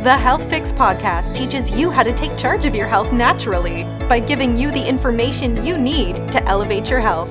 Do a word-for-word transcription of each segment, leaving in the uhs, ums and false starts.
The Health Fix podcast teaches you how to take charge of your health naturally by giving you the information you need to elevate your health.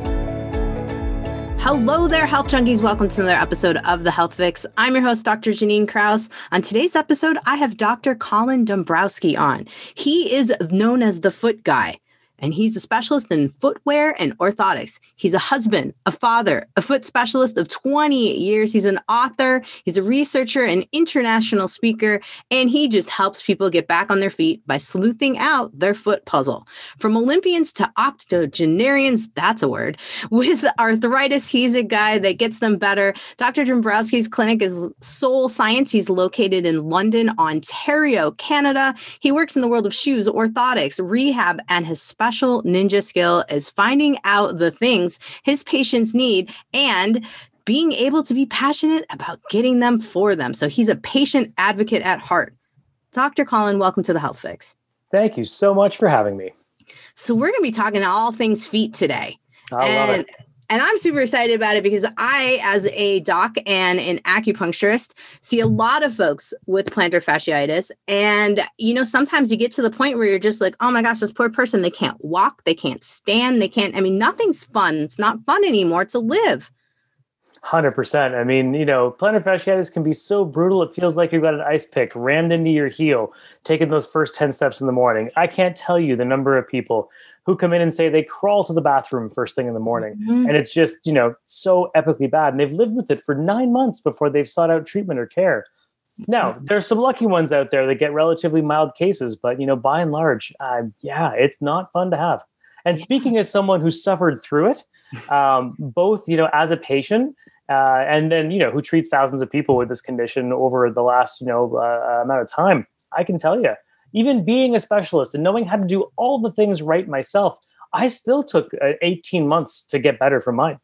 Hello there, health junkies. Welcome to another episode of The Health Fix. I'm your host, Doctor Janine Kraus. On today's episode, I have Doctor Colin Dombrowski on. He is known as the Foot Guy, and he's a specialist in footwear and orthotics. He's a husband, a father, a foot specialist of twenty years. He's an author, he's a researcher, an international speaker, and he just helps people get back on their feet by sleuthing out their foot puzzle. From Olympians to octogenarians, that's a word, with arthritis, he's a guy that gets them better. Doctor Dombrowski's clinic is Soul Science. He's located in London, Ontario, Canada. He works in the world of shoes, orthotics, rehab, and his special Special ninja skill is finding out the things his patients need and being able to be passionate about getting them for them. So he's a patient advocate at heart. Doctor Colin, welcome to the Health Fix. Thank you so much for having me. So we're going to be talking all things feet today. I and, love it. And I'm super excited about it because I, as a doc and an acupuncturist, see a lot of folks with plantar fasciitis. And, you know, sometimes you get to the point where you're just like, oh my gosh, this poor person, they can't walk, they can't stand, they can't, I mean, nothing's fun. It's not fun anymore to live. one hundred percent. I mean, you know, plantar fasciitis can be so brutal. It feels like you've got an ice pick rammed into your heel, taking those first ten steps in the morning. I can't tell you the number of people who come in and say they crawl to the bathroom first thing in the morning. Mm-hmm. And it's just, you know, so epically bad. And they've lived with it for nine months before they've sought out treatment or care. Now, there's some lucky ones out there that get relatively mild cases, but, you know, by and large, uh, yeah, it's not fun to have. And speaking as someone who suffered through it, um, both, you know, as a patient uh, and then, you know, who treats thousands of people with this condition over the last, you know, uh, amount of time, I can tell you, even being a specialist and knowing how to do all the things right myself, I still took uh, eighteen months to get better from mine.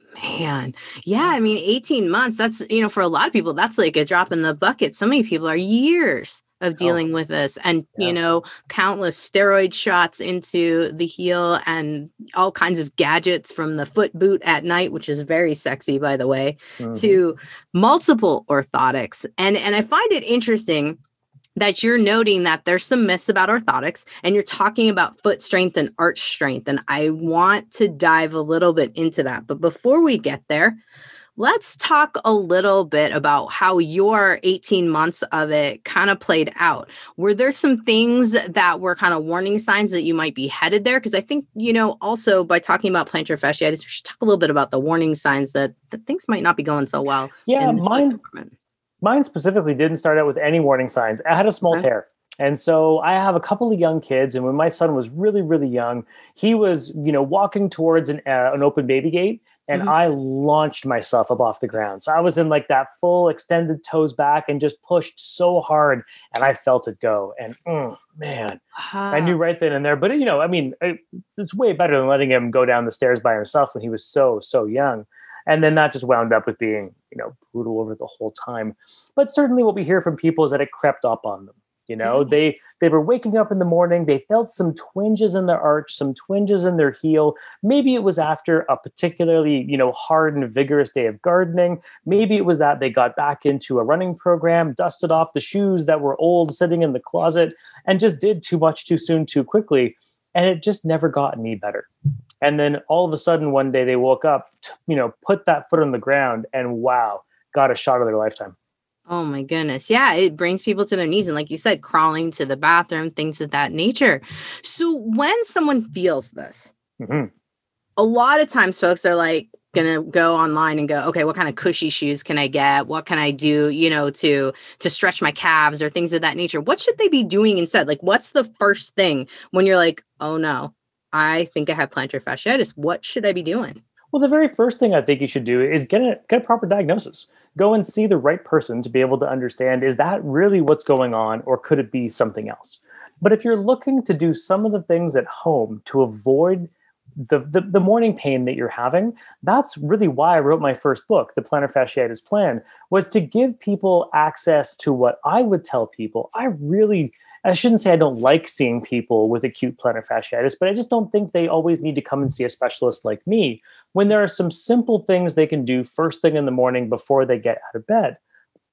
Man, yeah, I mean, eighteen months, that's, you know, for a lot of people, that's like a drop in the bucket. So many people are years of dealing oh. with this and, yeah. you know, countless steroid shots into the heel and all kinds of gadgets from the foot boot at night, which is very sexy, by the way, mm-hmm. to multiple orthotics. And, and I find it interesting that you're noting that there's some myths about orthotics and you're talking about foot strength and arch strength. And I want to dive a little bit into that. But before we get there, let's talk a little bit about how your eighteen months of it kind of played out. Were there some things that were kind of warning signs that you might be headed there? Because I think, you know, also by talking about plantar fasciitis, we should talk a little bit about the warning signs that, that things might not be going so well. Yeah, mine, mine specifically didn't start out with any warning signs. I had a small okay. tear. And so I have a couple of young kids. And when my son was really, really young, he was, you know, walking towards an, uh, an open baby gate. And mm-hmm. I launched myself up off the ground. So I was in like that full extended toes back and just pushed so hard and I felt it go. And oh, man, uh-huh. I knew right then and there. But, you know, I mean, it, it's way better than letting him go down the stairs by himself when he was so, so young. And then that just wound up with being, you know, brutal over the whole time. But certainly what we hear from people is that it crept up on them. You know, they they were waking up in the morning. They felt some twinges in their arch, some twinges in their heel. Maybe it was after a particularly, you know, hard and vigorous day of gardening. Maybe it was that they got back into a running program, dusted off the shoes that were old sitting in the closet, and just did too much too soon, too quickly. And it just never got any better. And then all of a sudden, one day they woke up, you know, put that foot on the ground and wow, got a shot of their lifetime. Oh my goodness. Yeah, it brings people to their knees. And like you said, crawling to the bathroom, things of that nature. So when someone feels this, mm-hmm. a lot of times folks are like going to go online and go, okay, what kind of cushy shoes can I get? What can I do, you know, to, to stretch my calves or things of that nature? What should they be doing instead? Like, what's the first thing when you're like, oh no, I think I have plantar fasciitis. What should I be doing? Well, the very first thing I think you should do is get a, get a proper diagnosis. Go and see the right person to be able to understand, is that really what's going on or could it be something else? But if you're looking to do some of the things at home to avoid the, the, the morning pain that you're having, that's really why I wrote my first book, The Plantar Fasciitis Plan, was to give people access to what I would tell people. I really... I shouldn't say I don't like seeing people with acute plantar fasciitis, but I just don't think they always need to come and see a specialist like me when there are some simple things they can do first thing in the morning before they get out of bed.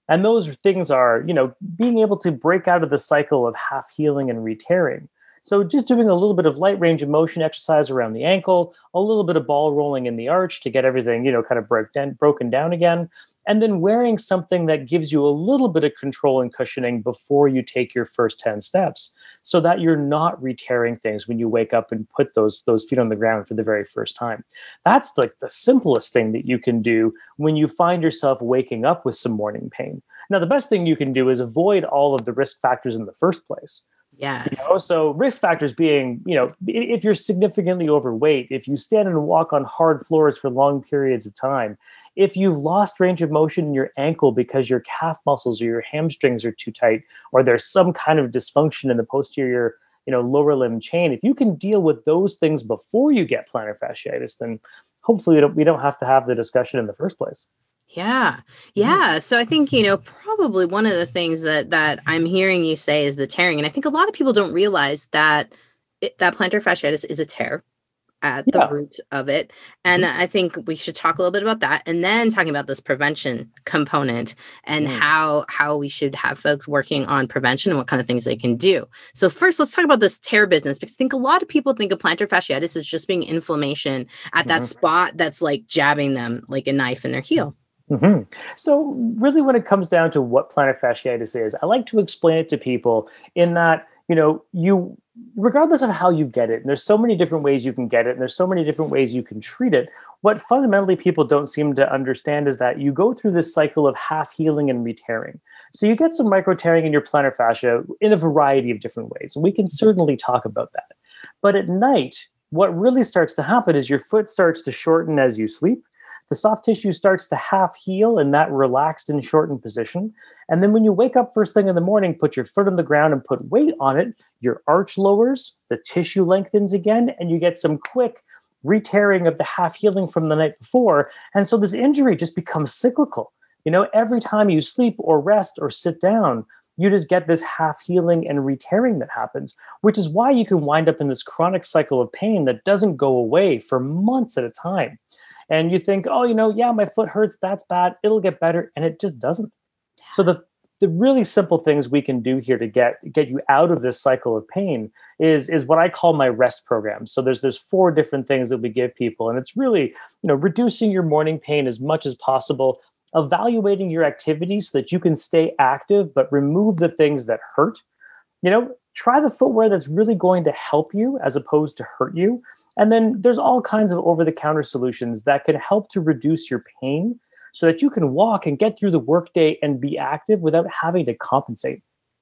And those things are, you know, being able to break out of the cycle of half healing and re-tearing. So just doing a little bit of light range of motion exercise around the ankle, a little bit of ball rolling in the arch to get everything, you know, kind of broke down, broken down again. And then wearing something that gives you a little bit of control and cushioning before you take your first ten steps so that you're not re-tearing things when you wake up and put those, those feet on the ground for the very first time. That's like the simplest thing that you can do when you find yourself waking up with some morning pain. Now, the best thing you can do is avoid all of the risk factors in the first place. Yes. You know, so risk factors being, you know, if you're significantly overweight, if you stand and walk on hard floors for long periods of time, if you've lost range of motion in your ankle because your calf muscles or your hamstrings are too tight, or there's some kind of dysfunction in the posterior, you know, lower limb chain, if you can deal with those things before you get plantar fasciitis, then hopefully we don't, we don't have to have the discussion in the first place. Yeah. Yeah. So I think, you know, probably one of the things that that I'm hearing you say is the tearing. And I think a lot of people don't realize that it, that plantar fasciitis is a tear at Yeah. the root of it. And Mhm. I think we should talk a little bit about that. And then talking about this prevention component and Mm. how how we should have folks working on prevention and what kind of things they can do. So first, let's talk about this tear business, because I think a lot of people think of plantar fasciitis as just being inflammation at that Mhm. spot that's like jabbing them like a knife in their heel. hmm So, really, when it comes down to what plantar fasciitis is, I like to explain it to people in that, you know, you, regardless of how you get it, and there's so many different ways you can get it, and there's so many different ways you can treat it. What fundamentally people don't seem to understand is that you go through this cycle of half healing and re-tearing. So, you get some micro tearing in your plantar fascia in a variety of different ways. And we can certainly talk about that. But at night, what really starts to happen is your foot starts to shorten as you sleep. The soft tissue starts to half heal in that relaxed and shortened position. And then when you wake up first thing in the morning, put your foot on the ground and put weight on it, your arch lowers, the tissue lengthens again, and you get some quick re-tearing of the half healing from the night before. And so this injury just becomes cyclical. You know, every time you sleep or rest or sit down, you just get this half healing and re-tearing that happens, which is why you can wind up in this chronic cycle of pain that doesn't go away for months at a time. And you think, oh, you know, yeah, my foot hurts. That's bad. It'll get better. And it just doesn't. Yes. So the, the really simple things we can do here to get, get you out of this cycle of pain is, is what I call my rest program. So there's, there's four different things that we give people. And it's really, you know, reducing your morning pain as much as possible, evaluating your activities so that you can stay active, but remove the things that hurt. You know, try the footwear that's really going to help you as opposed to hurt you. And then there's all kinds of over-the-counter solutions that can help to reduce your pain so that you can walk and get through the workday and be active without having to compensate.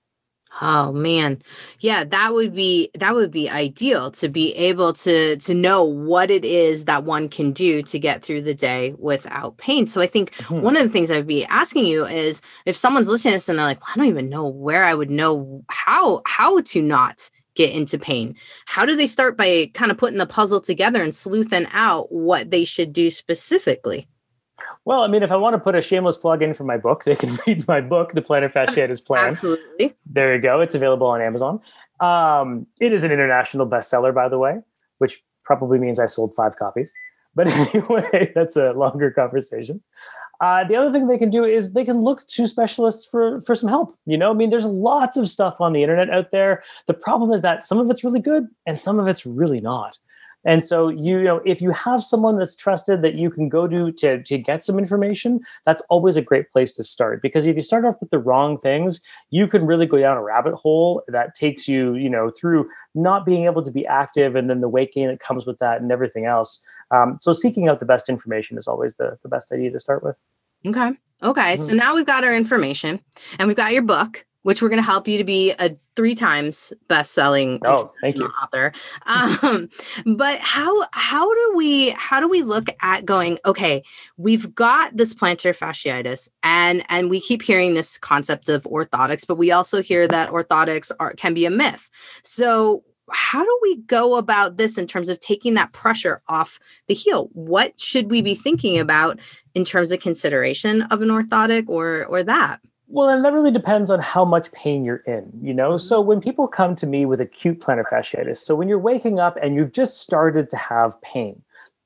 Oh man. Yeah, that would be that would be ideal to be able to to know what it is that one can do to get through the day without pain. So I think Mhm. one of the things I'd be asking you is if someone's listening to this and they're like, well, I don't even know where I would know how how to not get into pain. How do they start by kind of putting the puzzle together and sleuthing out what they should do specifically? Well, I mean, if I want to put a shameless plug in for my book, they can read my book, The Plantar Fasciitis Plan. Absolutely. There you go. It's available on Amazon. Um, it is an international bestseller, by the way, which probably means I sold five copies. But anyway, that's a longer conversation. Uh, the other thing they can do is they can look to specialists for, for some help. You know, I mean, there's lots of stuff on the internet out there. The problem is that some of it's really good and some of it's really not. And so, you know, if you have someone that's trusted that you can go to, to to get some information, that's always a great place to start. Because if you start off with the wrong things, you can really go down a rabbit hole that takes you, you know, through not being able to be active and then the weight gain that comes with that and everything else. Um, so seeking out the best information is always the, the best idea to start with. Okay. Okay. So Mhm. now we've got our information and we've got your book, which we're going to help you to be a three times best-selling Oh, thank you. author. Um, but how how do we how do we look at going, okay, we've got this plantar fasciitis and and we keep hearing this concept of orthotics, but we also hear that orthotics are can be a myth. So how do we go about this in terms of taking that pressure off the heel? What should we be thinking about in terms of consideration of an orthotic or or that? Well, and that really depends on how much pain you're in, you know? So when people come to me with acute plantar fasciitis, so when you're waking up and you've just started to have pain,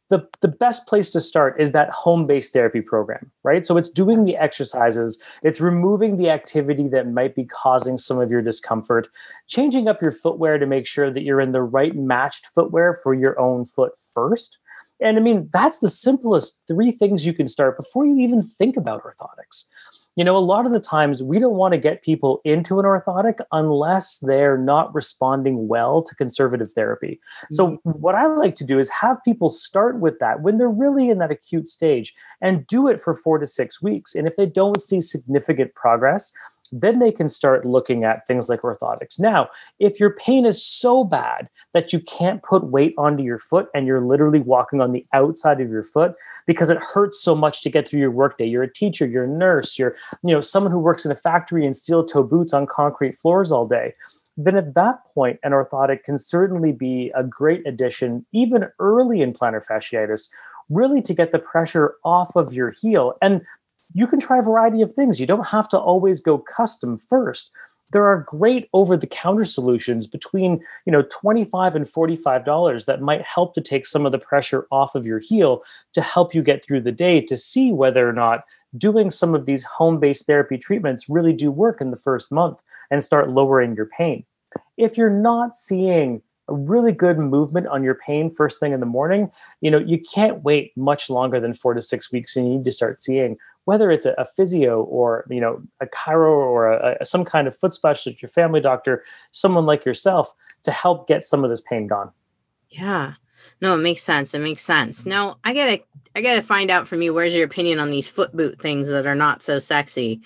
the, the best place to start is that home-based therapy program, right? So it's doing the exercises, it's removing the activity that might be causing some of your discomfort, changing up your footwear to make sure that you're in the right matched footwear for your own foot first. And I mean, that's the simplest three things you can start before you even think about orthotics. You know, a lot of the times we don't want to get people into an orthotic unless they're not responding well to conservative therapy. Mm-hmm. So what I like to do is have people start with that when they're really in that acute stage and do it for four to six weeks. And if they don't see significant progress, then they can start looking at things like orthotics. Now, if your pain is so bad that you can't put weight onto your foot and you're literally walking on the outside of your foot because it hurts so much to get through your workday, you're a teacher, you're a nurse, you're, you know, someone who works in a factory in steel toe boots on concrete floors all day, then at that point, an orthotic can certainly be a great addition, even early in plantar fasciitis, really to get the pressure off of your heel. And you can try a variety of things. You don't have to always go custom first. There are great over-the-counter solutions between, you know, twenty-five dollars and forty-five dollars that might help to take some of the pressure off of your heel to help you get through the day, to see whether or not doing some of these home-based therapy treatments really do work in the first month and start lowering your pain. If you're not seeing a really good movement on your pain first thing in the morning, you know, you can't wait much longer than four to six weeks, and you need to start seeing whether it's a, a physio or, you know, a chiro or a, a, some kind of foot specialist, your family doctor, someone like yourself, to help get some of this pain gone. Yeah, no, it makes sense. It makes sense. Now I gotta, I gotta find out from you, where's your opinion on these foot boot things that are not so sexy?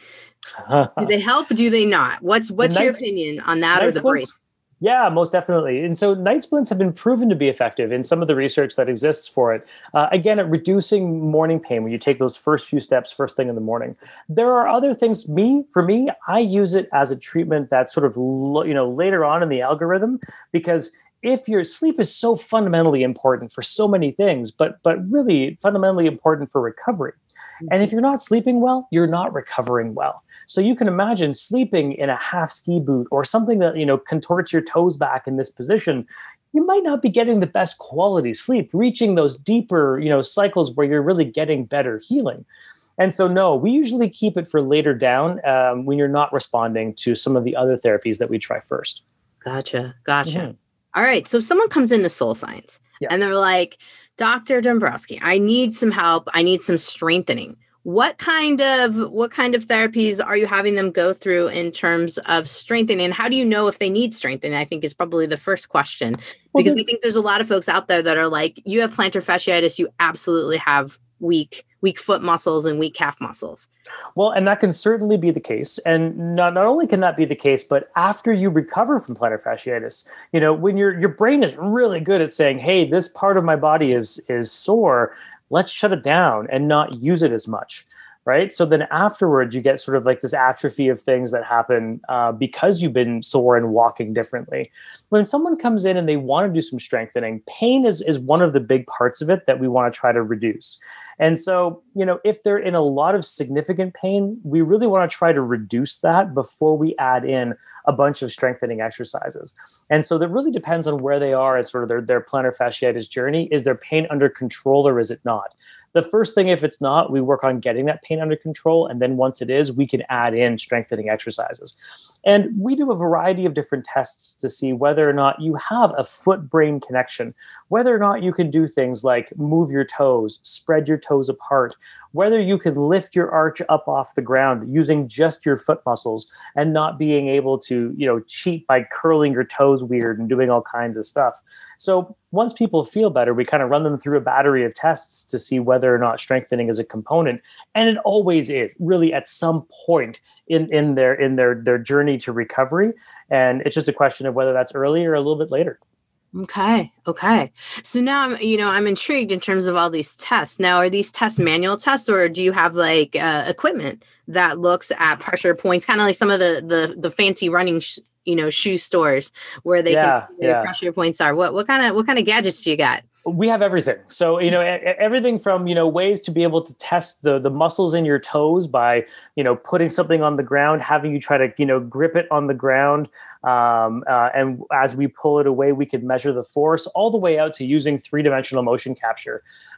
Do they help? Do they not? What's, what's your opinion on that or the brace? Yeah, most definitely. And so night splints have been proven to be effective in some of the research that exists for it. Uh, again, at reducing morning pain when you take those first few steps first thing in the morning. There are other things. Me, for me, I use it as a treatment that's sort of, you know, later on in the algorithm, because if your sleep is so fundamentally important for so many things, but but really fundamentally important for recovery. Mm-hmm. And if you're not sleeping well, you're not recovering well. So you can imagine sleeping in a half ski boot or something that, you know, contorts your toes back in this position. You might not be getting the best quality sleep, reaching those deeper, you know, cycles where you're really getting better healing. And so, no, we usually keep it for later down um, when you're not responding to some of the other therapies that we try first. Gotcha. Gotcha. Mm-hmm. All right. So if someone comes into Soul Science yes. and they're like, Doctor Dombrowski, I need some help. I need some strengthening. What kind of what kind of therapies are you having them go through in terms of strengthening? How do you know if they need strengthening? I think is probably the first question, because well, I think there's a lot of folks out there that are like, you have plantar fasciitis, you absolutely have weak weak foot muscles and weak calf muscles. Well, and that can certainly be the case. And not, not only can that be the case, but after you recover from plantar fasciitis, you know, when your your brain is really good at saying, hey, this part of my body is is sore, let's shut it down and not use it as much, right? So then afterwards, you get sort of like this atrophy of things that happen uh, because you've been sore and walking differently. When someone comes in and they want to do some strengthening, pain is, is one of the big parts of it that we want to try to reduce. And so, you know, if they're in a lot of significant pain, we really want to try to reduce that before we add in a bunch of strengthening exercises. And so that really depends on where they are at sort of their, their plantar fasciitis journey. Is their pain under control or is it not? The first thing, if it's not, we work on getting that pain under control. And then once it is, we can add in strengthening exercises. And we do a variety of different tests to see whether or not you have a foot-brain connection, whether or not you can do things like move your toes, spread your toes apart, whether you can lift your arch up off the ground using just your foot muscles and not being able to, you know, cheat by curling your toes weird and doing all kinds of stuff. So once people feel better, we kind of run them through a battery of tests to see whether or not strengthening is a component. And it always is, really, at some point in, in their in their their journey to recovery. And it's just a question of whether that's early or a little bit later. Okay. Okay. So now I'm, you know, I'm intrigued in terms of all these tests. Now, are these tests manual tests, or do you have like uh, equipment that looks at pressure points, kind of like some of the the the fancy running, sh- you know, shoe stores where they yeah, can see where yeah. pressure points are? What what kind of what kind of gadgets do you got? We have everything. So, you know, everything from, you know, ways to be able to test the the muscles in your toes by, you know, putting something on the ground, having you try to, you know, grip it on the ground. Um, uh, and as we pull it away, we can measure the force, all the way out to using three-dimensional motion capture.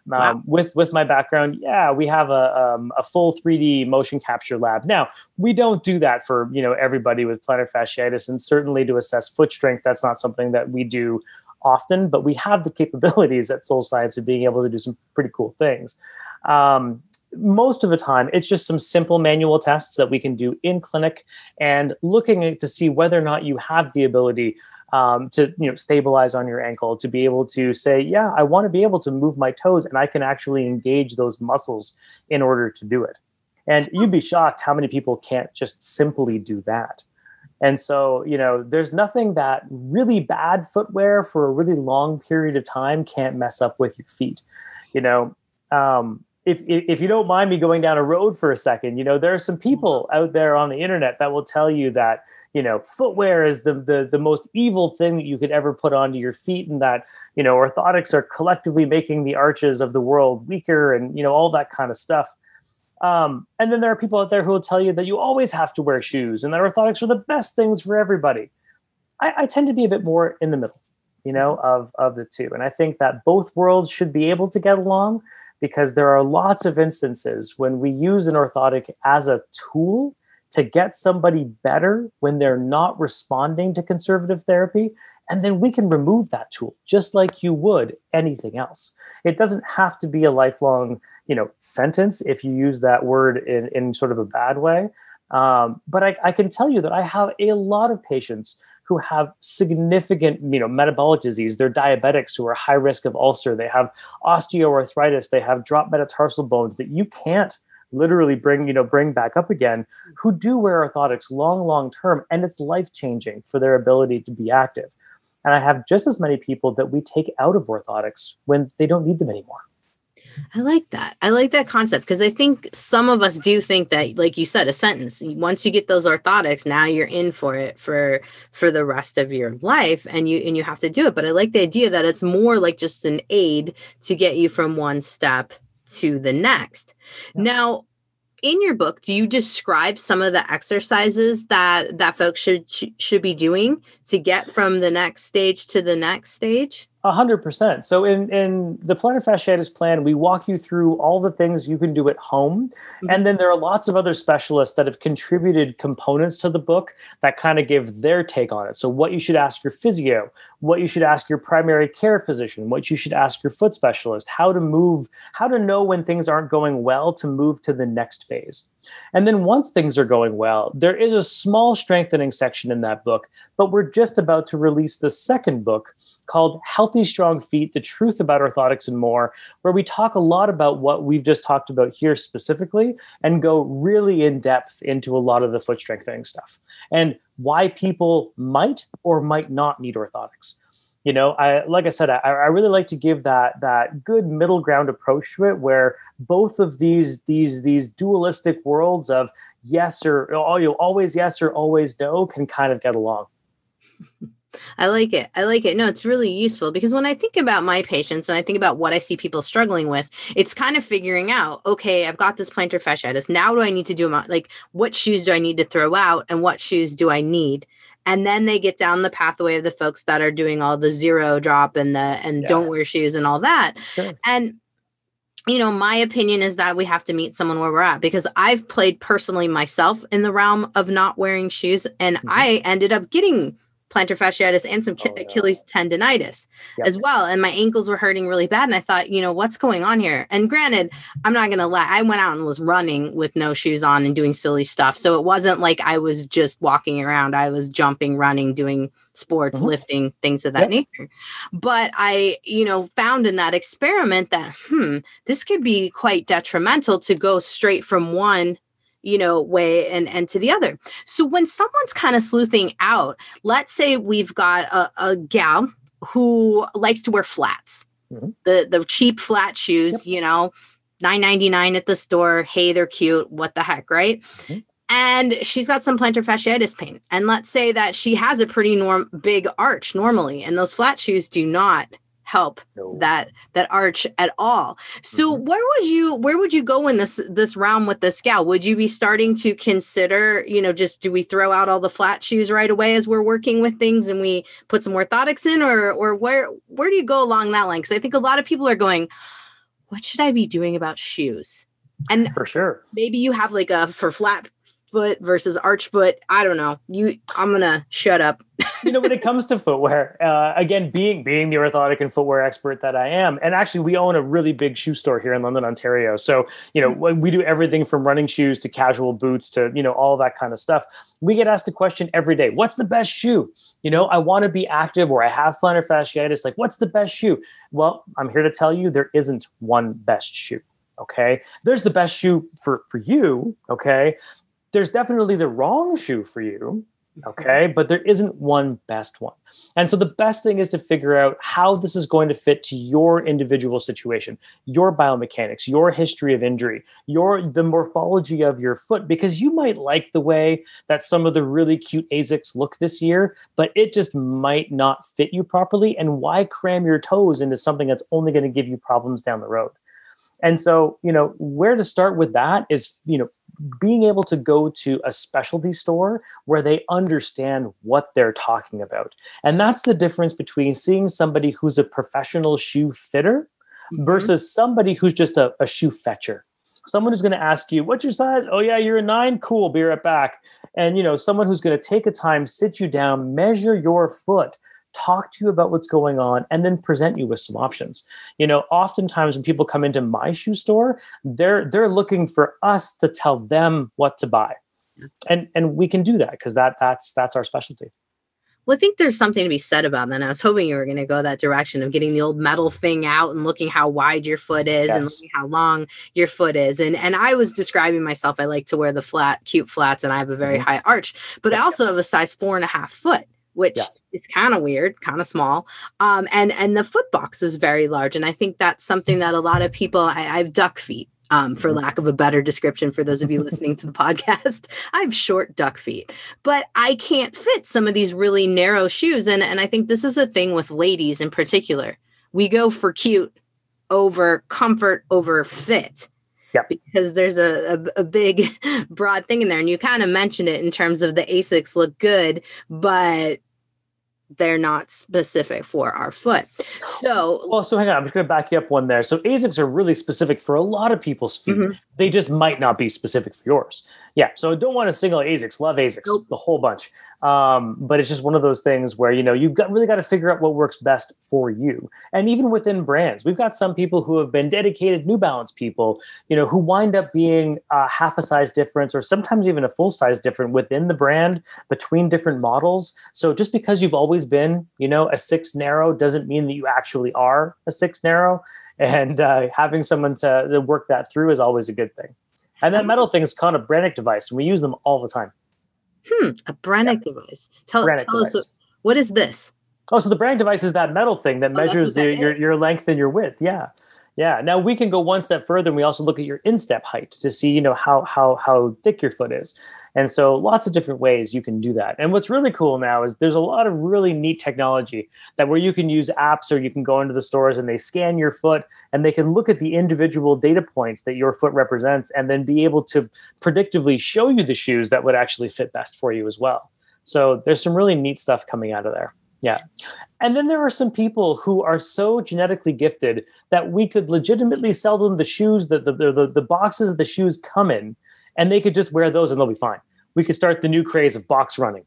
Um, Wow. With with my background, yeah, we have a um, a full three D motion capture lab. Now, we don't do that for you know everybody with plantar fasciitis, and certainly to assess foot strength, that's not something that we do often. But we have the capabilities at Soul Science of being able to do some pretty cool things. Um, most of the time, it's just some simple manual tests that we can do in clinic, and looking at, to see whether or not you have the ability um, to you know stabilize on your ankle, to be able to say, yeah, I want to be able to move my toes, and I can actually engage those muscles in order to do it. And you'd be shocked how many people can't just simply do that. And so, you know, there's nothing that really bad footwear for a really long period of time can't mess up with your feet. You know, um, if, if you don't mind me going down a road for a second, you know, there are some people out there on the internet that will tell you that, you know, footwear is the, the, the most evil thing that you could ever put onto your feet, and that, you know, orthotics are collectively making the arches of the world weaker, and, you know, all that kind of stuff. Um, and then there are people out there who will tell you that you always have to wear shoes and that orthotics are the best things for everybody. I, I tend to be a bit more in the middle, you know, of, of the two. And I think that both worlds should be able to get along, because there are lots of instances when we use an orthotic as a tool to get somebody better when they're not responding to conservative therapy. And then we can remove that tool just like you would anything else. It doesn't have to be a lifelong, you know, sentence if you use that word in, in sort of a bad way. Um, but I, I can tell you that I have a lot of patients who have significant, you know, metabolic disease. They're diabetics who are high risk of ulcer. They have osteoarthritis. They have dropped metatarsal bones that you can't literally bring, you know, bring back up again, who do wear orthotics long, long term. And it's life-changing for their ability to be active. And I have just as many people that we take out of orthotics when they don't need them anymore. I like that. I like that concept, because I think some of us do think that, like you said, a sentence, once you get those orthotics, now you're in for it for for the rest of your life, and you and you have to do it. But I like the idea that it's more like just an aid to get you from one step to the next. Yeah. Now, in your book, do you describe some of the exercises that that folks should should be doing to get from the next stage to the next stage? A hundred percent. So in, in the plantar fasciitis plan, we walk you through all the things you can do at home. Mm-hmm. And then there are lots of other specialists that have contributed components to the book that kind of give their take on it. So what you should ask your physio, what you should ask your primary care physician, what you should ask your foot specialist, how to move, how to know when things aren't going well to move to the next phase. And then once things are going well, there is a small strengthening section in that book, but we're just about to release the second book called Healthy, Strong Feet, The Truth About Orthotics and More, where we talk a lot about what we've just talked about here specifically and go really in depth into a lot of the foot strengthening stuff and why people might or might not need orthotics. You know, I like I said, I, I really like to give that that good middle ground approach to it, where both of these these these dualistic worlds of yes or oh, you know, always yes or always no can kind of get along. I like it. I like it. No, it's really useful, because when I think about my patients and I think about what I see people struggling with, it's kind of figuring out, okay, I've got this plantar fasciitis. Now what do I need to do? Like, what shoes do I need to throw out and what shoes do I need? And then they get down the pathway of the folks that are doing all the zero drop and the and yeah. don't wear shoes and all that. Sure. And you know, my opinion is that we have to meet someone where we're at, because I've played personally myself in the realm of not wearing shoes, and mm-hmm. I ended up getting plantar fasciitis and some oh, Achilles no. tendonitis yep. as well. And my ankles were hurting really bad. And I thought, you know, what's going on here? And granted, I'm not going to lie. I went out and was running with no shoes on and doing silly stuff. So it wasn't like I was just walking around. I was jumping, running, doing sports, mm-hmm. lifting, things of that yep. nature. But I, you know, found in that experiment that, hmm, this could be quite detrimental to go straight from one you know, way and, and to the other. So when someone's kind of sleuthing out, let's say we've got a, a gal who likes to wear flats, mm-hmm. the, the cheap flat shoes, yep. you know, nine ninety-nine at the store. Hey, they're cute. What the heck, right? Mm-hmm. And she's got some plantar fasciitis pain. And let's say that she has a pretty norm big arch normally, and those flat shoes do not help no. that that arch at all. So mm-hmm. where would you where would you go in this this realm with this gal? Would you be starting to consider, you know, just do we throw out all the flat shoes right away as we're working with things and we put some orthotics in, or or where where do you go along that line? Because I think a lot of people are going, what should I be doing about shoes? And for sure, maybe you have like a for flat foot versus arch foot. I don't know. You, I'm gonna shut up. You know, when it comes to footwear, uh, again, being being the orthotic and footwear expert that I am, and actually we own a really big shoe store here in London, Ontario. So, you know, when we do everything from running shoes to casual boots to, you know, all that kind of stuff. We get asked the question every day, what's the best shoe? You know, I want to be active or I have plantar fasciitis. Like, what's the best shoe? Well, I'm here to tell you there isn't one best shoe. Okay. There's the best shoe for, for you. Okay. There's definitely the wrong shoe for you. Okay. But there isn't one best one. And so the best thing is to figure out how this is going to fit to your individual situation, your biomechanics, your history of injury, your, the morphology of your foot, because you might like the way that some of the really cute ASICs look this year, but it just might not fit you properly. And why cram your toes into something that's only going to give you problems down the road? And so, you know, where to start with that is, you know, being able to go to a specialty store where they understand what they're talking about. And that's the difference between seeing somebody who's a professional shoe fitter mm-hmm. versus somebody who's just a, a shoe fetcher. Someone who's going to ask you, what's your size? Oh yeah, you're a nine? Cool, be right back. And, you know, someone who's going to take a time, sit you down, measure your foot, talk to you about what's going on, and then present you with some options. You know, oftentimes when people come into my shoe store, they're they're looking for us to tell them what to buy. And and we can do that because that that's that's our specialty. Well, I think there's something to be said about that. And I was hoping you were going to go that direction of getting the old metal thing out and looking how wide your foot is yes. and looking how long your foot is. And and I was describing myself, I like to wear the flat, cute flats, and I have a very mm-hmm. high arch, but yeah. I also have a size four and a half foot, which yeah. is kind of weird, kind of small. Um, and, and the foot box is very large. And I think that's something that a lot of people, I, I have duck feet, um, for lack of a better description for those of you listening to the podcast. I have short duck feet, but I can't fit some of these really narrow shoes. And, and I think this is a thing with ladies in particular. We go for cute over comfort over fit. Yeah. Because there's a, a, a big broad thing in there. And you kind of mentioned it in terms of the ASICs look good, but they're not specific for our foot. So, well, so hang on, I'm just going to back you up one there. So ASICs are really specific for a lot of people's feet. Mm-hmm. They just might not be specific for yours. Yeah. So I don't want to single ASICs, love ASICs, nope. the whole bunch. Um, but it's just one of those things where, you know, you've got really got to figure out what works best for you. And even within brands, we've got some people who have been dedicated New Balance people, you know, who wind up being uh, half a size difference or sometimes even a full size different within the brand between different models. So just because you've always been, you know, a six narrow doesn't mean that you actually are a six narrow. And uh, having someone to, to work that through is always a good thing. And that metal thing is called a Brannock device, and we use them all the time. Hmm, a Brannock yeah. device. Tell, Brannock tell device. us, what is this? Oh, so the Brannock device is that metal thing that oh, measures the, your, your length and your width. Yeah. Yeah. Now we can go one step further, and we also look at your instep height to see, you know, how how how thick your foot is. And so lots of different ways you can do that. And what's really cool now is there's a lot of really neat technology that where you can use apps or you can go into the stores and they scan your foot and they can look at the individual data points that your foot represents and then be able to predictively show you the shoes that would actually fit best for you as well. So there's some really neat stuff coming out of there. Yeah. And then there are some people who are so genetically gifted that we could legitimately sell them the shoes, that the, the, the, the boxes the shoes come in, and they could just wear those and they'll be fine. We could start the new craze of box running.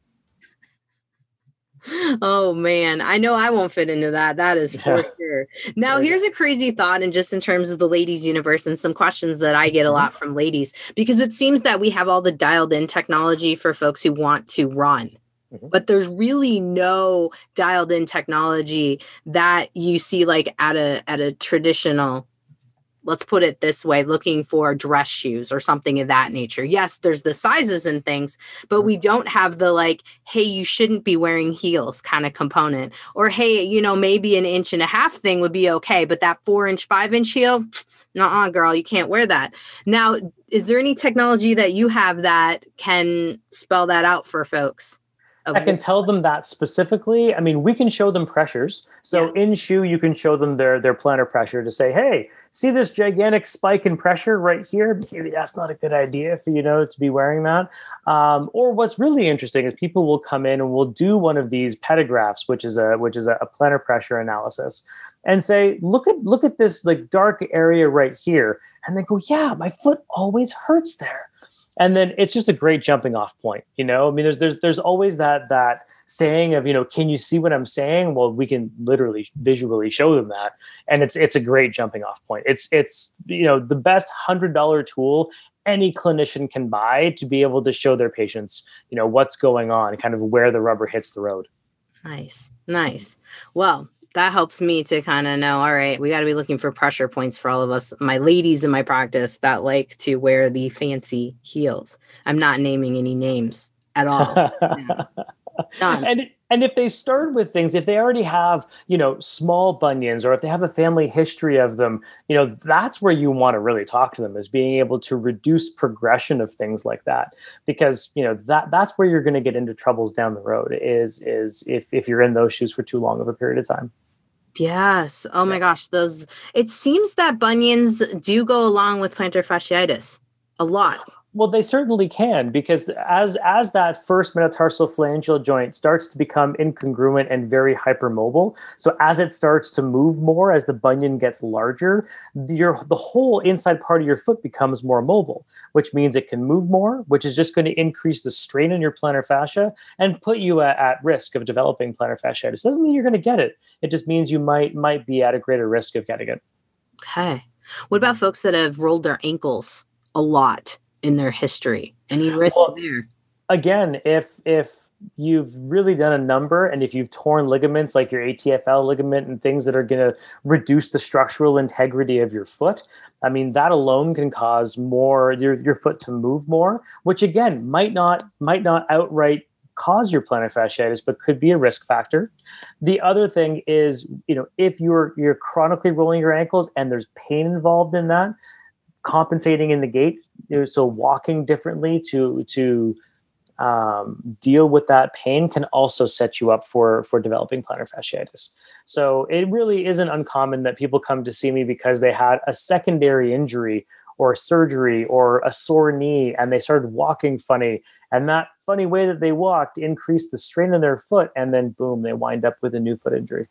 Oh, man. I know I won't fit into that. That is for yeah. sure. Now, here's a crazy thought, and just in terms of the ladies' universe and some questions that I get a lot from ladies, because it seems that we have all the dialed in technology for folks who want to run. Mm-hmm. But there's really no dialed in technology that you see like at a at a traditional, let's put it this way, looking for dress shoes or something of that nature. Yes, there's the sizes and things, but we don't have the like, hey, you shouldn't be wearing heels kind of component. Or, hey, you know, maybe an inch and a half thing would be okay, but that four inch, five inch heel, nuh-uh, girl, you can't wear that. Now, is there any technology that you have that can spell that out for folks Of I can tell them that specifically. I mean, we can show them pressures. So Yeah. in Shoe, you can show them their their plantar pressure to say, hey, see this gigantic spike in pressure right here? Maybe that's not a good idea for you know to be wearing that. Um, or what's really interesting is people will come in and we'll do one of these pedographs, which is a which is a, a plantar pressure analysis, and say, look at look at this like dark area right here, and they go, yeah, my foot always hurts there. And then it's just a great jumping off point, you know. I mean, there's there's there's always that that saying of, you know, can you see what I'm saying? Well, we can literally visually show them that, and it's it's a great jumping off point. It's it's you know the best hundred dollar tool any clinician can buy to be able to show their patients, you know, what's going on, kind of where the rubber hits the road. Nice, nice. Well, that helps me to kind of know, all right, we got to be looking for pressure points for all of us, my ladies in my practice that like to wear the fancy heels. I'm not naming any names at all. Yeah. and and if they start with things, if they already have, you know, small bunions, or if they have a family history of them, you know, that's where you want to really talk to them, is being able to reduce progression of things like that. Because, you know, that that's where you're going to get into troubles down the road, is is if if you're in those shoes for too long of a period of time. Yes. Oh my gosh. Those, it seems that bunions do go along with plantar fasciitis a lot. Well, they certainly can, because as as that first metatarsal phalangeal joint starts to become incongruent and very hypermobile, so as it starts to move more, as the bunion gets larger, your the whole inside part of your foot becomes more mobile, which means it can move more, which is just going to increase the strain on your plantar fascia and put you at, at risk of developing plantar fasciitis. Doesn't mean you're going to get it. It just means you might might be at a greater risk of getting it. Okay. What about folks that have rolled their ankles a lot in their history? Any risk well, there? Again, if if you've really done a number, and if you've torn ligaments like your A T F L ligament and things that are going to reduce the structural integrity of your foot, I mean, that alone can cause more your your foot to move more, which again might not might not outright cause your plantar fasciitis, but could be a risk factor. The other thing is, you know, if you're you're chronically rolling your ankles and there's pain involved in that, compensating in the gait, you know, so walking differently to to um, deal with that pain can also set you up for for developing plantar fasciitis. So it really isn't uncommon that people come to see me because they had a secondary injury or surgery or a sore knee, and they started walking funny, and that funny way that they walked increased the strain in their foot, and then boom, they wind up with a new foot injury.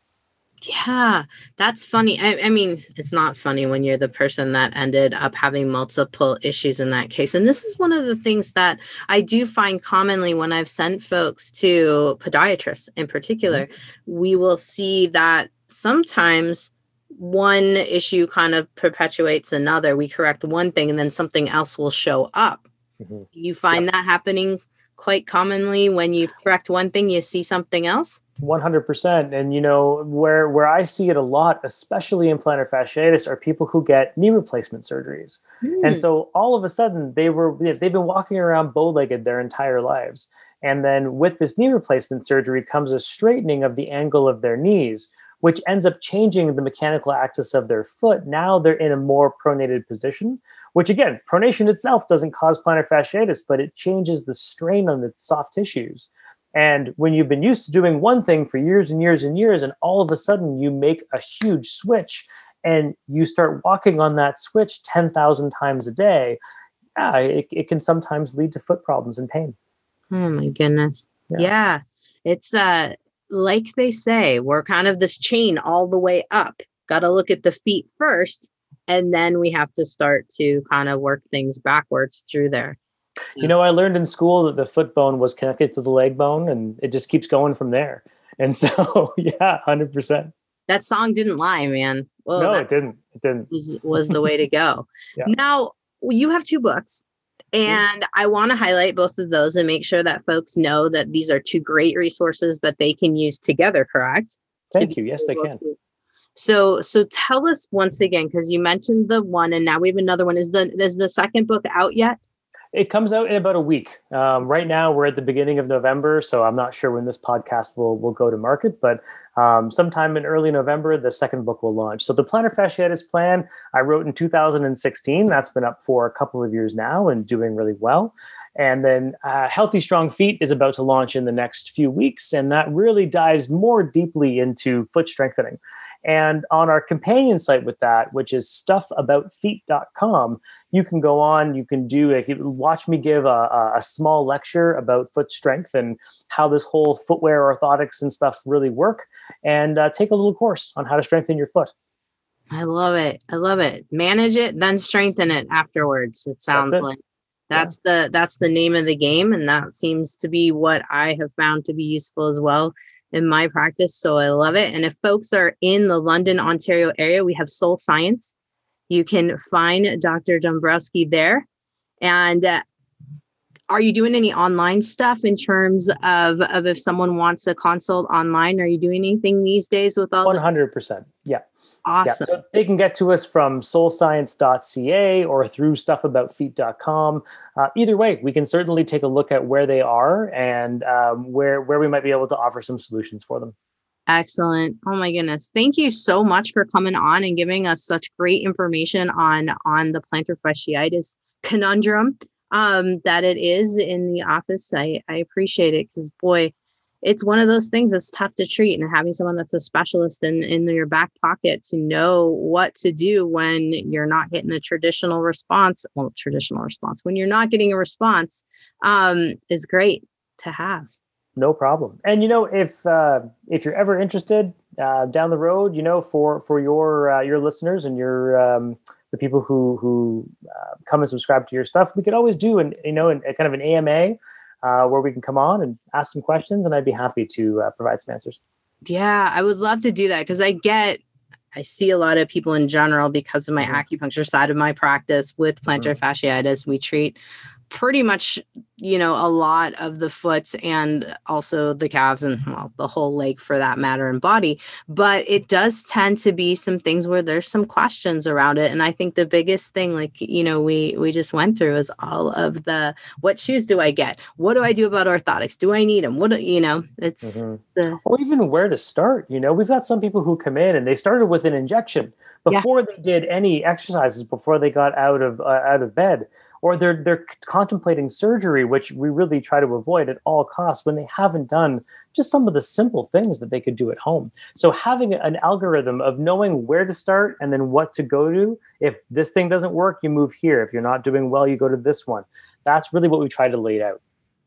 Yeah, that's funny. I, I mean, it's not funny when you're the person that ended up having multiple issues in that case. And this is one of the things that I do find commonly when I've sent folks to podiatrists in particular. Mm-hmm. We will see that sometimes one issue kind of perpetuates another. We correct one thing and then something else will show up. Mm-hmm. You find yep. that happening quite commonly. When you correct one thing, you see something else? one hundred percent. And, you know, where where I see it a lot, especially in plantar fasciitis, are people who get knee replacement surgeries. Mm. And so all of a sudden they were, they've been walking around bow-legged their entire lives. And then with this knee replacement surgery comes a straightening of the angle of their knees, which ends up changing the mechanical axis of their foot. Now they're in a more pronated position, which again, pronation itself doesn't cause plantar fasciitis, but it changes the strain on the soft tissues. And when you've been used to doing one thing for years and years and years, and all of a sudden you make a huge switch and you start walking on that switch ten thousand times a day, yeah, it, it can sometimes lead to foot problems and pain. Oh my goodness. Yeah. yeah. It's uh, like they say, we're kind of this chain all the way up. Got to look at the feet first, and then we have to start to kind of work things backwards through there. So. You know, I learned in school that the foot bone was connected to the leg bone, and it just keeps going from there. And so, yeah, one hundred percent. That song didn't lie, man. Well, no, it didn't. It didn't. Was, was the way to go. Yeah. Now, you have two books, and I want to highlight both of those and make sure that folks know that these are two great resources that they can use together, correct? Thank you. Yes, they can. To. So, so tell us once again, because you mentioned the one, and now we have another one. Is the is the second book out yet? It comes out in about a week. Um, right now, we're at the beginning of November, so I'm not sure when this podcast will, will go to market, but um, sometime in early November, the second book will launch. So the Plantar Fasciitis Plan, I wrote in two thousand sixteen. That's been up for a couple of years now and doing really well. And then uh, Healthy Strong Feet is about to launch in the next few weeks. And that really dives more deeply into foot strengthening. And on our companion site with that, which is stuff about feet dot com, you can go on, you can do a, watch me give a, a small lecture about foot strength and how this whole footwear orthotics and stuff really work, and uh, take a little course on how to strengthen your foot. I love it. I love it. Manage it, then strengthen it afterwards. It sounds That's it. like that's yeah. the that's the name of the game, and that seems to be what I have found to be useful as well in my practice. So I love it. And if folks are in the London, Ontario area, we have Soul Science. You can find Doctor Dombrowski there. And uh, are you doing any online stuff in terms of, of if someone wants a consult online? Are you doing anything these days with all one hundred percent. The- yeah. Awesome. Yeah. So they can get to us from soul science dot c a or through stuff about feet dot com. Uh, either way, we can certainly take a look at where they are and um, where, where we might be able to offer some solutions for them. Excellent. Oh my goodness. Thank you so much for coming on and giving us such great information on, on the plantar fasciitis conundrum um, that it is in the office. I, I appreciate it because, boy, it's one of those things that's tough to treat, and having someone that's a specialist in, in your back pocket to know what to do when you're not getting the traditional response, well, traditional response, when you're not getting a response um, is great to have. No problem. And, you know, if uh, if you're ever interested uh, down the road, you know, for for your uh, your listeners and your um, the people who who uh, come and subscribe to your stuff, we could always do an, you know, an, a kind of an A M A uh, where we can come on and ask some questions, and I'd be happy to uh, provide some answers. Yeah, I would love to do that because I get, I see a lot of people in general because of my mm-hmm. acupuncture side of my practice with plantar mm-hmm. fasciitis. We treat pretty much, you know, a lot of the foot and also the calves and well, the whole leg for that matter and body. But it does tend to be some things where there's some questions around it. And I think the biggest thing, like, you know, we, we just went through is all of the, what shoes do I get? What do I do about orthotics? Do I need them? What, do, you know, it's mm-hmm. the, or even where to start. You know, we've got some people who come in and they started with an injection before yeah. they did any exercises, before they got out of, uh, out of bed. Or they're they're contemplating surgery, which we really try to avoid at all costs when they haven't done just some of the simple things that they could do at home. So having an algorithm of knowing where to start and then what to go to. If this thing doesn't work, you move here. If you're not doing well, you go to this one. That's really what we try to lay out.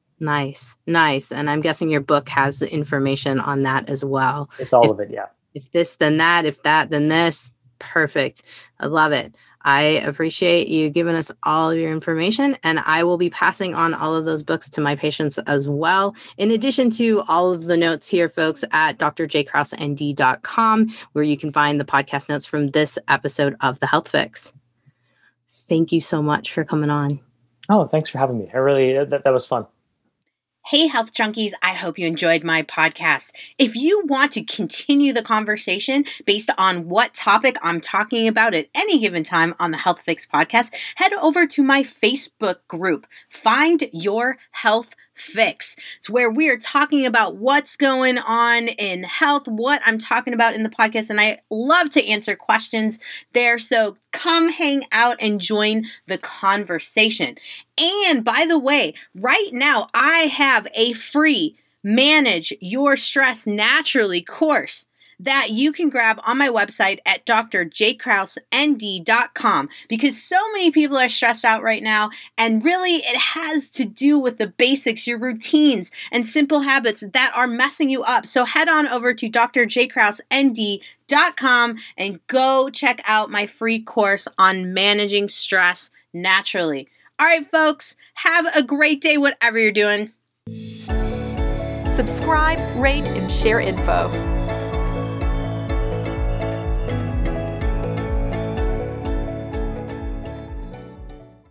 Nice, nice. And I'm guessing your book has information on that as well. It's all if, of it, yeah. If this, then that. If that, then this. Perfect. I love it. I appreciate you giving us all of your information, and I will be passing on all of those books to my patients as well. In addition to all of the notes here, folks, at d r j kraus n d dot com, where you can find the podcast notes from this episode of The Health Fix. Thank you so much for coming on. Oh, thanks for having me. I really, that, that was fun. Hey, Health Junkies, I hope you enjoyed my podcast. If you want to continue the conversation based on what topic I'm talking about at any given time on the Health Fix podcast, head over to my Facebook group, Find Your Health Fix. It's where we are talking about what's going on in health, what I'm talking about in the podcast, and I love to answer questions there. So come hang out and join the conversation. And by the way, right now I have a free Manage Your Stress Naturally course that you can grab on my website at d r j kraus n d dot com, because so many people are stressed out right now, and really it has to do with the basics, your routines and simple habits that are messing you up. So head on over to d r j kraus n d dot com and go check out my free course on managing stress naturally. All right, folks, have a great day, whatever you're doing. Subscribe, rate, and share info.